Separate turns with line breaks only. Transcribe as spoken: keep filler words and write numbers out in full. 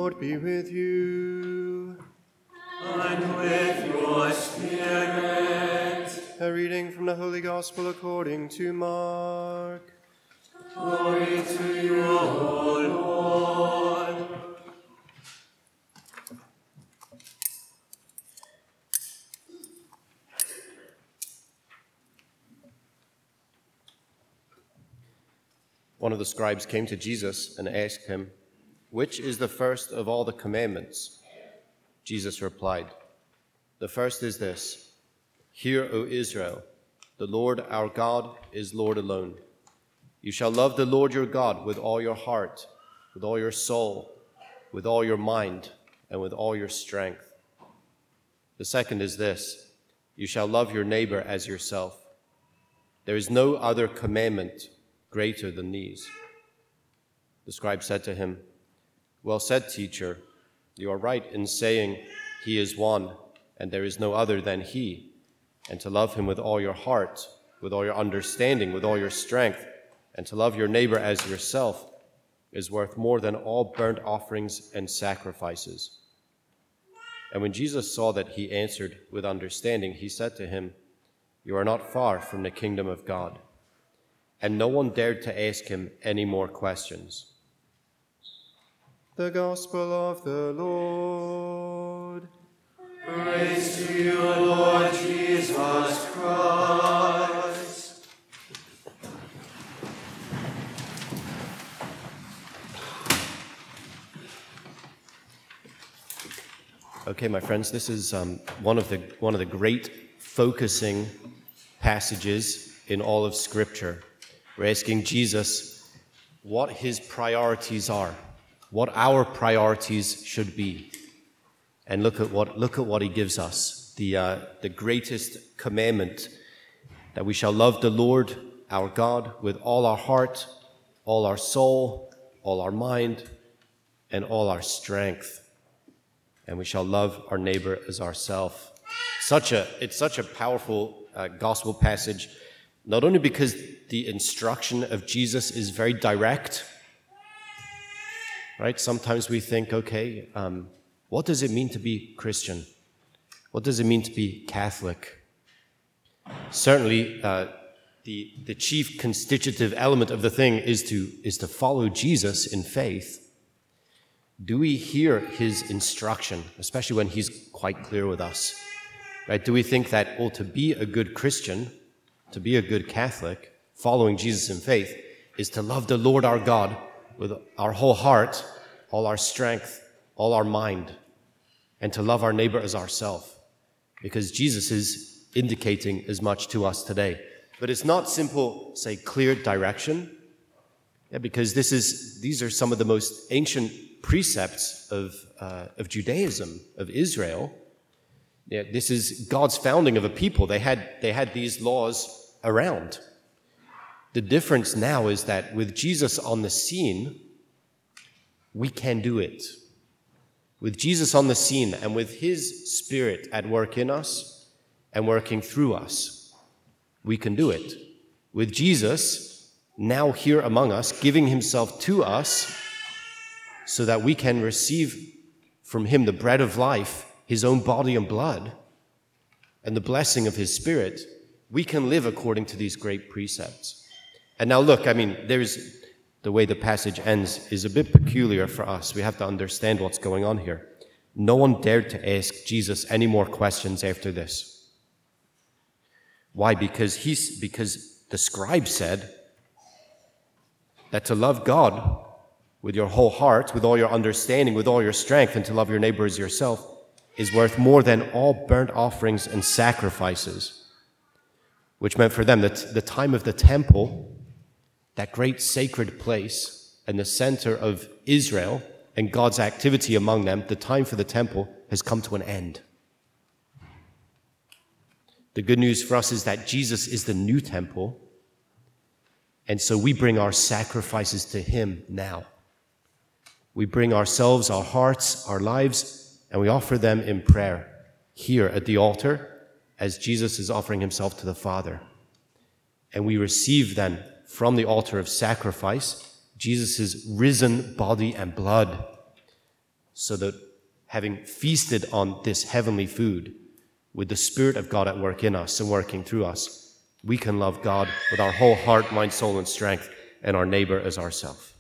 Lord be with you.
And with your spirit.
A reading from the Holy Gospel according to Mark.
Glory to you, O Lord.
One of the scribes came to Jesus and asked him, "Which is the first of all the commandments?" Jesus replied, "The first is this: Hear, O Israel, the Lord our God is Lord alone. You shall love the Lord your God with all your heart, with all your soul, with all your mind, and with all your strength. The second is this: You shall love your neighbor as yourself. There is no other commandment greater than these." The scribe said to him, "Well said, teacher. You are right in saying he is one, and there is no other than he, and to love him with all your heart, with all your understanding, with all your strength, and to love your neighbor as yourself is worth more than all burnt offerings and sacrifices." And when Jesus saw that he answered with understanding, he said to him, "You are not far from the kingdom of God." And no one dared to ask him any more questions. The Gospel of the Lord.
Praise to you, Lord Jesus Christ.
Okay, my friends, this is um, one of the one of the great focusing passages in all of Scripture. We're asking Jesus what his priorities are, what our priorities should be, and look at what look at what he gives us. The uh, the greatest commandment, that we shall love the Lord our God with all our heart, all our soul, all our mind, and all our strength. And we shall love our neighbor as ourselves. Such a it's such a powerful uh, gospel passage, not only because the instruction of Jesus is very direct, right? Sometimes we think, okay, um, what does it mean to be Christian? What does it mean to be Catholic? Certainly, uh, the the chief constitutive element of the thing is to is to follow Jesus in faith. Do we hear his instruction, especially when he's quite clear with us? Right? Do we think that, well, to be a good Christian, to be a good Catholic, following Jesus in faith, is to love the Lord our God with our whole heart, all our strength, all our mind, and to love our neighbor as ourselves? Because Jesus is indicating as much to us today. But it's not simple, say, clear direction, yeah, because this is these are some of the most ancient precepts of uh, of Judaism, of Israel. Yeah, this is God's founding of a people. They had they had these laws around. The difference now is that with Jesus on the scene, we can do it. With Jesus on the scene and with his Spirit at work in us and working through us, we can do it. With Jesus now here among us, giving himself to us so that we can receive from him the bread of life, his own body and blood, and the blessing of his Spirit, we can live according to these great precepts. And now look, I mean, there's the way the passage ends is a bit peculiar for us. We have to understand what's going on here. No one dared to ask Jesus any more questions after this. Why? Because he's because the scribe said that to love God with your whole heart, with all your understanding, with all your strength, and to love your neighbor as yourself is worth more than all burnt offerings and sacrifices. Which meant for them that the time of the temple, that great sacred place and the center of Israel and God's activity among them, the time for the temple has come to an end. The good news for us is that Jesus is the new temple, and so we bring our sacrifices to him now. We bring ourselves, our hearts, our lives, and we offer them in prayer here at the altar as Jesus is offering himself to the Father. And we receive then from the altar of sacrifice Jesus' risen body and blood, so that having feasted on this heavenly food, with the Spirit of God at work in us and working through us, we can love God with our whole heart, mind, soul, and strength, and our neighbor as ourselves.